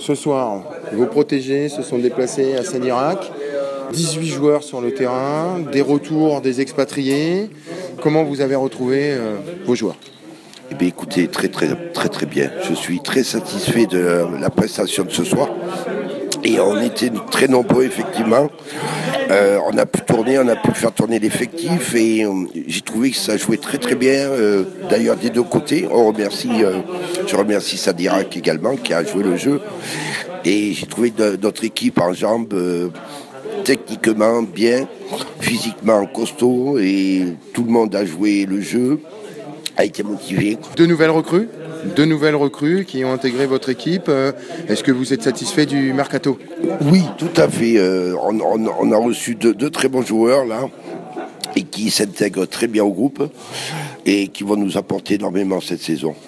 Ce soir, vos protégés se sont déplacés à Sanirac. 18 joueurs sur le terrain, des retours des expatriés. Comment vous avez retrouvé vos joueurs ? Eh bien, écoutez, très bien. Je suis très satisfait de la prestation de ce soir. Et on était très nombreux, effectivement. On a pu faire tourner l'effectif et j'ai trouvé que ça jouait très bien. D'ailleurs, des deux côtés. Je remercie Sanirac également qui a joué le jeu. Et j'ai trouvé notre équipe en jambes techniquement bien, physiquement costaud et tout le monde a joué le jeu, a été motivé. Deux nouvelles recrues qui ont intégré votre équipe. Est-ce que vous êtes satisfait du mercato ? Oui, tout à fait. On a reçu deux très bons joueurs là et qui s'intègrent très bien au groupe et qui vont nous apporter énormément cette saison.